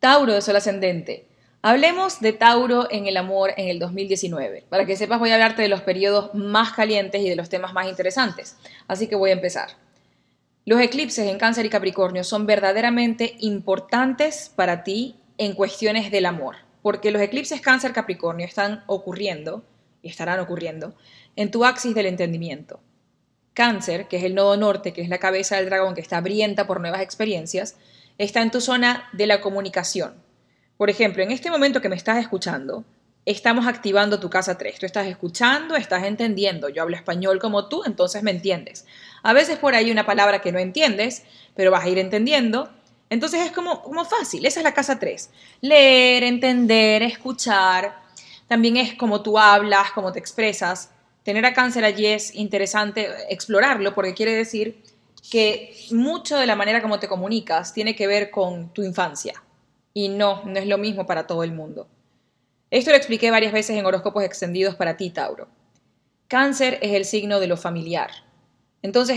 Tauro de Sol Ascendente. Hablemos de Tauro en el amor en el 2019. Para que sepas, voy a hablarte de los periodos más calientes y de los temas más interesantes. Así que voy a empezar. Los eclipses en Cáncer y Capricornio son verdaderamente importantes para ti en cuestiones del amor, porque los eclipses Cáncer-Capricornio están ocurriendo y estarán ocurriendo en tu axis del entendimiento. Cáncer, que es el nodo norte, que es la cabeza del dragón que está hambrienta por nuevas experiencias, está en tu zona de la comunicación. Por ejemplo, en este momento que me estás escuchando, estamos activando tu casa 3. Tú estás escuchando, estás entendiendo. Yo hablo español como tú, entonces me entiendes. A veces por ahí una palabra que no entiendes, pero vas a ir entendiendo. Entonces es como fácil. Esa es la casa 3. Leer, entender, escuchar. También es como tú hablas, cómo te expresas. Tener a Cáncer allí es interesante explorarlo porque quiere decir que mucho de la manera como te comunicas tiene que ver con tu infancia. Y no es lo mismo para todo el mundo. Esto lo expliqué varias veces en horóscopos extendidos para ti, Tauro. Cáncer es el signo de lo familiar. Entonces,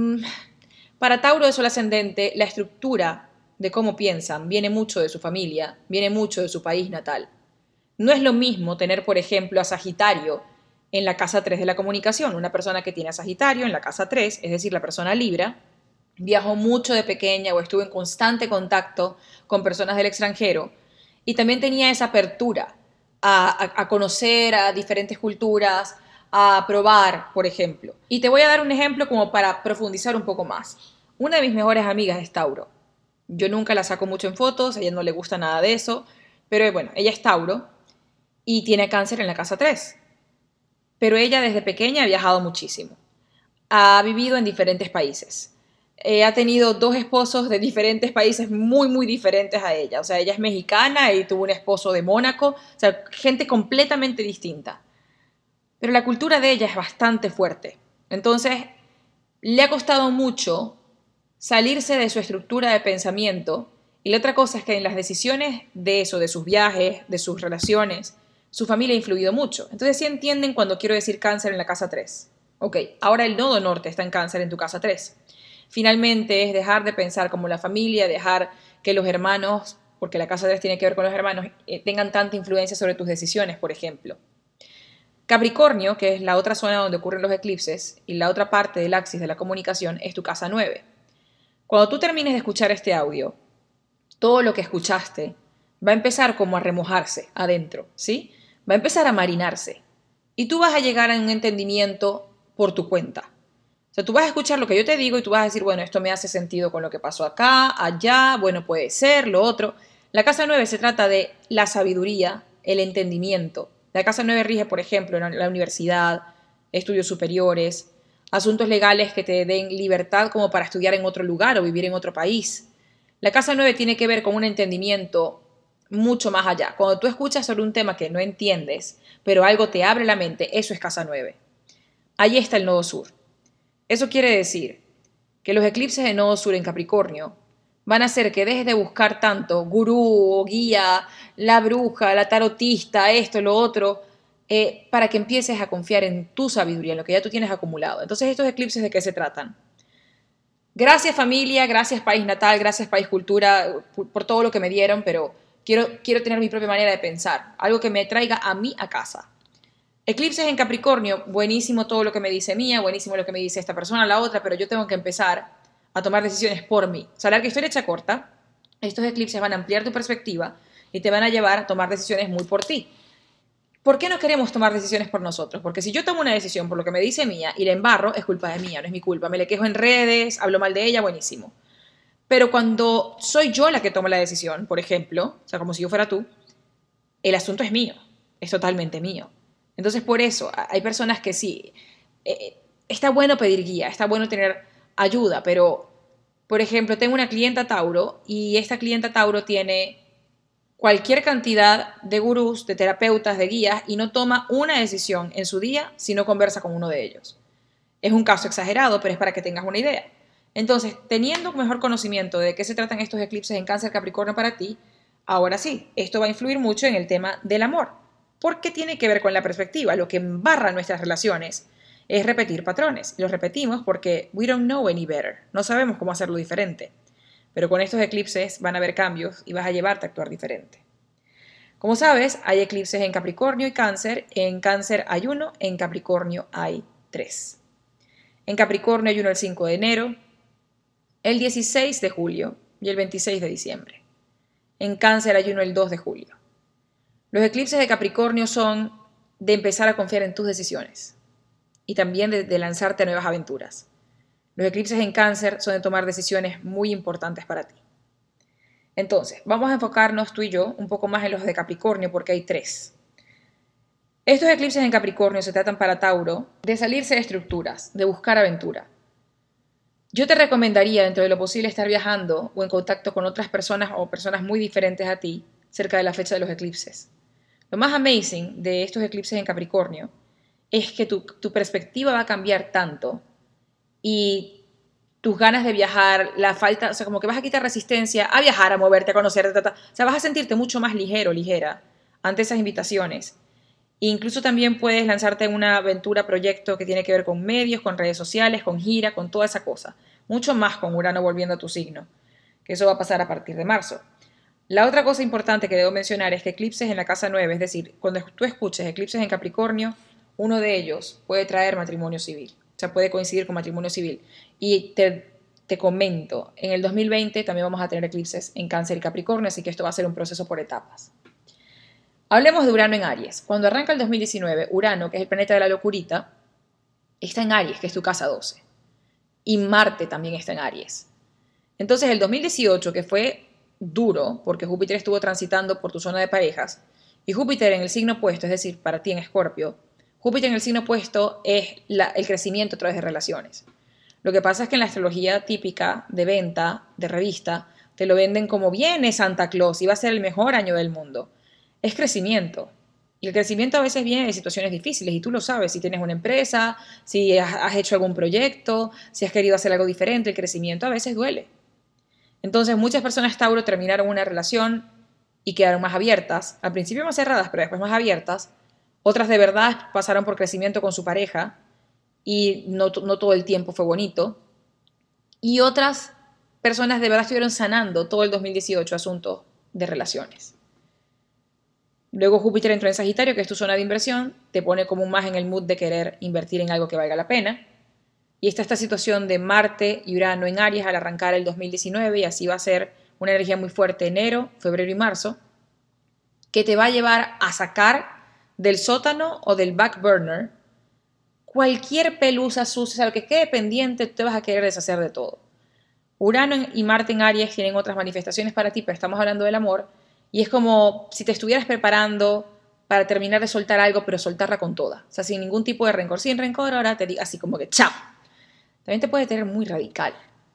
para Tauro de Sol Ascendente, la estructura de cómo piensan viene mucho de su familia, viene mucho de su país natal. No es lo mismo tener, por ejemplo, a Sagitario en la casa 3 de la comunicación. Una persona que tiene a Sagitario en la casa 3, es decir, la persona Libra, viajó mucho de pequeña o estuvo en constante contacto con personas del extranjero y también tenía esa apertura a conocer a diferentes culturas, a probar, por ejemplo. Y te voy a dar un ejemplo como para profundizar un poco más. Una de mis mejores amigas es Tauro. Yo nunca la saco mucho en fotos, a ella no le gusta nada de eso, pero bueno, ella es Tauro y tiene Cáncer en la casa 3. Pero ella desde pequeña ha viajado muchísimo. Ha vivido en diferentes países. Ha tenido 2 esposos de diferentes países muy diferentes a ella. O sea, ella es mexicana y tuvo un esposo de Mónaco. O sea, gente completamente distinta. Pero la cultura de ella es bastante fuerte. Entonces, le ha costado mucho salirse de su estructura de pensamiento. Y la otra cosa es que en las decisiones de eso, de sus viajes, de sus relaciones, su familia ha influido mucho. Entonces sí entienden cuando quiero decir Cáncer en la casa 3. Ok, ahora el nodo norte está en Cáncer en tu casa 3. Finalmente es dejar de pensar como la familia, dejar que los hermanos, porque la casa 3 tiene que ver con los hermanos, tengan tanta influencia sobre tus decisiones, por ejemplo. Capricornio, que es la otra zona donde ocurren los eclipses, y la otra parte del axis de la comunicación, es tu casa 9. Cuando tú termines de escuchar este audio, todo lo que escuchaste va a empezar como a remojarse adentro, ¿sí? Va a empezar a marinarse. Y tú vas a llegar a un entendimiento por tu cuenta. O sea, tú vas a escuchar lo que yo te digo y tú vas a decir, bueno, esto me hace sentido con lo que pasó acá, allá, bueno, puede ser, lo otro. La casa 9 se trata de la sabiduría, el entendimiento. La casa 9 rige, por ejemplo, en la universidad, estudios superiores, asuntos legales que te den libertad como para estudiar en otro lugar o vivir en otro país. La casa 9 tiene que ver con un entendimiento mucho más allá. Cuando tú escuchas sobre un tema que no entiendes, pero algo te abre la mente, eso es casa 9. Ahí está el nodo sur. Eso quiere decir que los eclipses de nodo sur en Capricornio van a hacer que dejes de buscar tanto gurú o guía, la bruja, la tarotista, esto, lo otro, para que empieces a confiar en tu sabiduría, en lo que ya tú tienes acumulado. Entonces, ¿estos eclipses de qué se tratan? Gracias familia, gracias país natal, gracias país cultura, por todo lo que me dieron, pero quiero tener mi propia manera de pensar, algo que me traiga a mí a casa. Eclipses en Capricornio, buenísimo todo lo que me dice Mía, buenísimo lo que me dice esta persona, la otra, pero yo tengo que empezar a tomar decisiones por mí. O sea, la historia hecha corta, estos eclipses van a ampliar tu perspectiva y te van a llevar a tomar decisiones muy por ti. ¿Por qué no queremos tomar decisiones por nosotros? Porque si yo tomo una decisión por lo que me dice Mía y la embarro, es culpa de Mía, no es mi culpa. Me le quejo en redes, hablo mal de ella, buenísimo. Pero cuando soy yo la que toma la decisión, por ejemplo, o sea, como si yo fuera tú, el asunto es mío, es totalmente mío. Entonces, por eso, hay personas que sí, está bueno pedir guía, está bueno tener ayuda, pero, por ejemplo, tengo una clienta Tauro y esta clienta Tauro tiene cualquier cantidad de gurús, de terapeutas, de guías y no toma una decisión en su día si no conversa con uno de ellos. Es un caso exagerado, pero es para que tengas una idea. Entonces, teniendo mejor conocimiento de qué se tratan estos eclipses en Cáncer Capricornio para ti, ahora sí, esto va a influir mucho en el tema del amor. Porque tiene que ver con la perspectiva. Lo que embarra nuestras relaciones es repetir patrones. Los repetimos porque we don't know any better. No sabemos cómo hacerlo diferente. pero con estos eclipses van a haber cambios y vas a llevarte a actuar diferente. Como sabes, hay eclipses en Capricornio y Cáncer. En Cáncer hay uno, en Capricornio hay 3. En Capricornio hay uno el 5 de enero, el 16 de julio y el 26 de diciembre. En Cáncer hay uno el 2 de julio. Los eclipses de Capricornio son de empezar a confiar en tus decisiones y también de lanzarte a nuevas aventuras. Los eclipses en Cáncer son de tomar decisiones muy importantes para ti. Entonces, vamos a enfocarnos tú y yo un poco más en los de Capricornio porque hay 3. Estos eclipses en Capricornio se tratan para Tauro de salirse de estructuras, de buscar aventura. Yo te recomendaría, dentro de lo posible, estar viajando o en contacto con otras personas o personas muy diferentes a ti cerca de la fecha de los eclipses. Lo más amazing de estos eclipses en Capricornio es que tu perspectiva va a cambiar tanto y tus ganas de viajar, la falta, o sea, como que vas a quitar resistencia a viajar, a moverte, a conocer, o sea, vas a sentirte mucho más ligero, ligera ante esas invitaciones. E incluso también puedes lanzarte en una aventura, proyecto que tiene que ver con medios, con redes sociales, con gira, con toda esa cosa. Mucho más con Urano volviendo a tu signo, que eso va a pasar a partir de marzo. La otra cosa importante que debo mencionar es que eclipses en la casa 9, es decir, cuando tú escuches eclipses en Capricornio, uno de ellos puede traer matrimonio civil. O sea, puede coincidir con matrimonio civil. Y te comento, en el 2020 también vamos a tener eclipses en Cáncer y Capricornio, así que esto va a ser un proceso por etapas. Hablemos de Urano en Aries. Cuando arranca el 2019, Urano, que es el planeta de la locurita, está en Aries, que es tu casa 12. Y Marte también está en Aries. Entonces el 2018, que fue duro, porque Júpiter estuvo transitando por tu zona de parejas, y Júpiter en el signo opuesto, es decir, para ti en Escorpio, Júpiter en el signo opuesto es el crecimiento a través de relaciones. Lo que pasa es que en la astrología típica de venta, de revista, te lo venden como viene Santa Claus y va a ser el mejor año del mundo. Es crecimiento. Y el crecimiento a veces viene de situaciones difíciles y tú lo sabes, si tienes una empresa, si has hecho algún proyecto, si has querido hacer algo diferente, el crecimiento a veces duele. Entonces muchas personas Tauro terminaron una relación y quedaron más abiertas, al principio más cerradas, pero después más abiertas. Otras de verdad pasaron por crecimiento con su pareja y no todo el tiempo fue bonito. Y otras personas de verdad estuvieron sanando todo el 2018 asuntos de relaciones. Luego Júpiter entró en Sagitario, que es tu zona de inversión, te pone como más en el mood de querer invertir en algo que valga la pena. Y está esta situación de Marte y Urano en Aries al arrancar el 2019 y así va a ser una energía muy fuerte enero, febrero y marzo, que te va a llevar a sacar del sótano o del back burner cualquier pelusa sucia, o sea, lo que quede pendiente, tú te vas a querer deshacer de todo. Urano y Marte en Aries tienen otras manifestaciones para ti, pero estamos hablando del amor, y es como si te estuvieras preparando para terminar de soltar algo, pero soltarla con toda. O sea, sin ningún tipo de rencor. Sin rencor, ahora te digo así como que ¡chao! También te puede tener muy radical.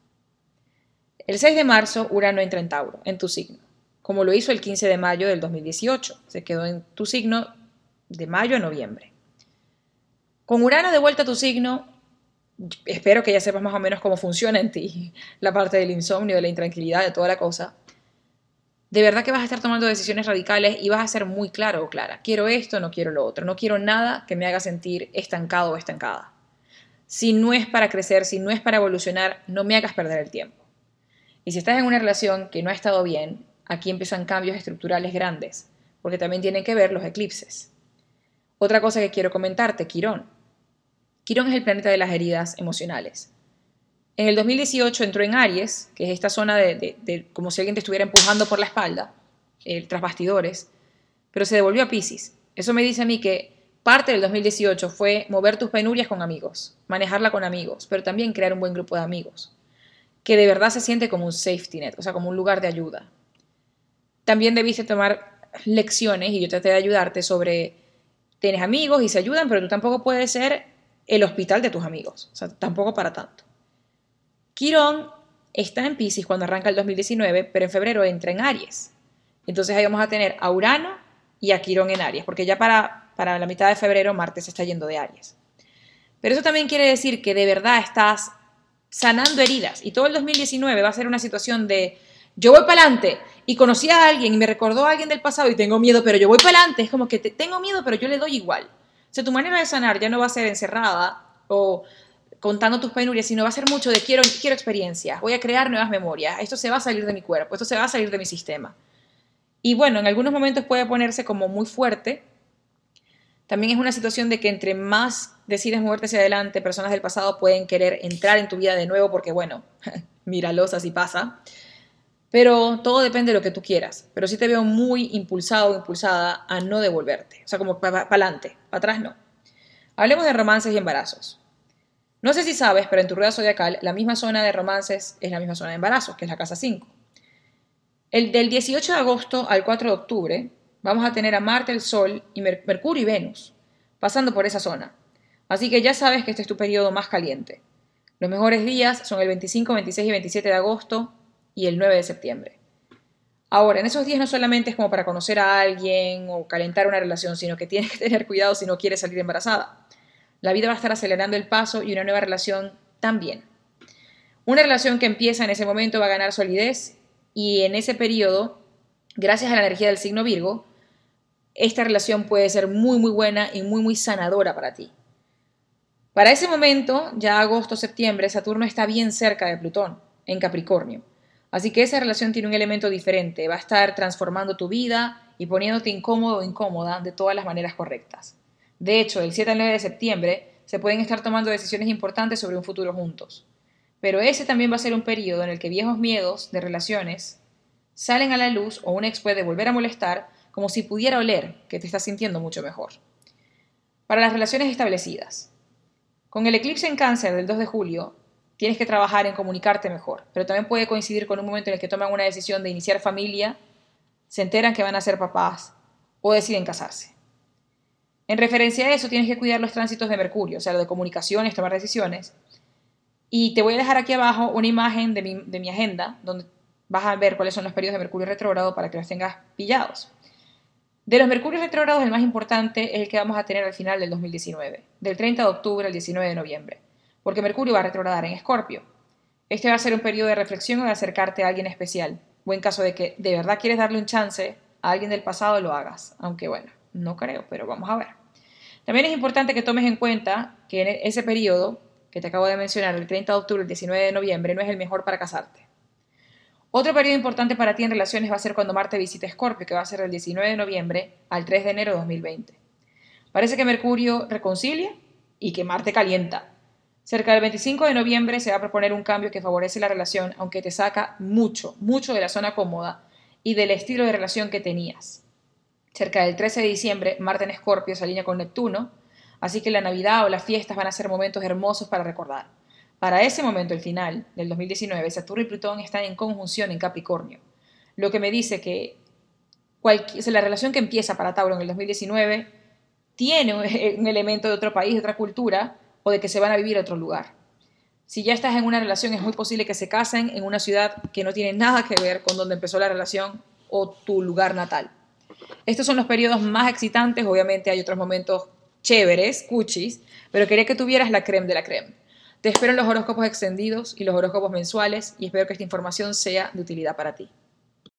El 6 de marzo, Urano entra en Tauro, en tu signo, como lo hizo el 15 de mayo del 2018. Se quedó en tu signo de mayo a noviembre. Con Urano de vuelta a tu signo, espero que ya sepas más o menos cómo funciona en ti la parte del insomnio, de la intranquilidad, de toda la cosa. De verdad que vas a estar tomando decisiones radicales y vas a ser muy claro o clara. Quiero esto, no quiero lo otro. No quiero nada que me haga sentir estancado o estancada. Si no es para crecer, si no es para evolucionar, no me hagas perder el tiempo. Y si estás en una relación que no ha estado bien, aquí empiezan cambios estructurales grandes, porque también tienen que ver los eclipses. Otra cosa que quiero comentarte, Quirón. Quirón es el planeta de las heridas emocionales. En el 2018 entró en Aries, que es esta zona de como si alguien te estuviera empujando por la espalda, tras bastidores, pero se devolvió a Piscis. Eso me dice a mí que parte del 2018 fue mover tus penurias con amigos, manejarla con amigos, pero también crear un buen grupo de amigos, que de verdad se siente como un safety net, o sea, como un lugar de ayuda. También debiste tomar lecciones, y yo traté de ayudarte sobre, tienes amigos y se ayudan, pero tú tampoco puedes ser el hospital de tus amigos, o sea, tampoco para tanto. Quirón está en Piscis cuando arranca el 2019, pero en febrero entra en Aries. Entonces ahí vamos a tener a Urano y a Quirón en Aries, porque ya para la mitad de febrero Marte se está yendo de Aries. Pero eso también quiere decir que de verdad estás sanando heridas y todo el 2019 va a ser una situación de yo voy para adelante y conocí a alguien y me recordó a alguien del pasado y tengo miedo, pero yo voy para adelante. Es como que tengo miedo, pero yo le doy igual. O sea, tu manera de sanar ya no va a ser encerrada o contando tus penurias, sino va a ser mucho de quiero experiencias, voy a crear nuevas memorias, esto se va a salir de mi cuerpo, esto se va a salir de mi sistema. Y bueno, en algunos momentos puede ponerse como muy fuerte. También es una situación de que entre más decides moverte hacia adelante, personas del pasado pueden querer entrar en tu vida de nuevo porque, bueno, míralos, así pasa. Pero todo depende de lo que tú quieras. Pero sí te veo muy impulsado o impulsada a no devolverte. O sea, como para adelante, para atrás no. Hablemos de romances y embarazos. No sé si sabes, pero en tu rueda zodiacal, la misma zona de romances es la misma zona de embarazos, que es la casa 5. Del 18 de agosto al 4 de octubre vamos a tener a Marte, el Sol, y Mercurio y Venus pasando por esa zona. Así que ya sabes que este es tu periodo más caliente. Los mejores días son el 25, 26 y 27 de agosto y el 9 de septiembre. Ahora, en esos días no solamente es como para conocer a alguien o calentar una relación, sino que tienes que tener cuidado si no quieres salir embarazada. La vida va a estar acelerando el paso y una nueva relación también. Una relación que empieza en ese momento va a ganar solidez y en ese periodo, gracias a la energía del signo Virgo, esta relación puede ser muy, muy buena y muy, muy sanadora para ti. Para ese momento, ya agosto, septiembre, Saturno está bien cerca de Plutón, en Capricornio. Así que esa relación tiene un elemento diferente, va a estar transformando tu vida y poniéndote incómodo o incómoda de todas las maneras correctas. De hecho, del 7 al 9 de septiembre se pueden estar tomando decisiones importantes sobre un futuro juntos. Pero ese también va a ser un periodo en el que viejos miedos de relaciones salen a la luz o un ex puede volver a molestar como si pudiera oler que te estás sintiendo mucho mejor. Para las relaciones establecidas. Con el eclipse en Cáncer del 2 de julio, tienes que trabajar en comunicarte mejor, pero también puede coincidir con un momento en el que toman una decisión de iniciar familia, se enteran que van a ser papás o deciden casarse. En referencia a eso, tienes que cuidar los tránsitos de Mercurio, o sea, lo de comunicaciones, tomar decisiones. Y te voy a dejar aquí abajo una imagen de mi agenda, donde vas a ver cuáles son los periodos de Mercurio retrógrado para que los tengas pillados. De los Mercurios retrógrados, el más importante es el que vamos a tener al final del 2019, del 30 de octubre al 19 de noviembre, porque Mercurio va a retrogradar en Escorpio. Este va a ser un periodo de reflexión o de acercarte a alguien especial, o en caso de que de verdad quieres darle un chance a alguien del pasado, lo hagas, aunque bueno, no creo, pero vamos a ver. También es importante que tomes en cuenta que en ese periodo que te acabo de mencionar, el 30 de octubre al 19 de noviembre, no es el mejor para casarte. Otro periodo importante para ti en relaciones va a ser cuando Marte visite Escorpio, que va a ser del 19 de noviembre al 3 de enero de 2020. Parece que Mercurio reconcilia y que Marte calienta. Cerca del 25 de noviembre se va a proponer un cambio que favorece la relación, aunque te saca mucho, mucho de la zona cómoda y del estilo de relación que tenías. Cerca del 13 de diciembre, Marte en Escorpio se alinea con Neptuno, así que la Navidad o las fiestas van a ser momentos hermosos para recordar. Para ese momento, el final del 2019, Saturno y Plutón están en conjunción en Capricornio, lo que me dice que la relación que empieza para Tauro en el 2019 tiene un elemento de otro país, de otra cultura, o de que se van a vivir a otro lugar. Si ya estás en una relación, es muy posible que se casen en una ciudad que no tiene nada que ver con donde empezó la relación o tu lugar natal. Estos son los periodos más excitantes, obviamente hay otros momentos chéveres, cuchis, pero quería que tuvieras la creme de la creme. Te espero en los horóscopos extendidos y los horóscopos mensuales y espero que esta información sea de utilidad para ti.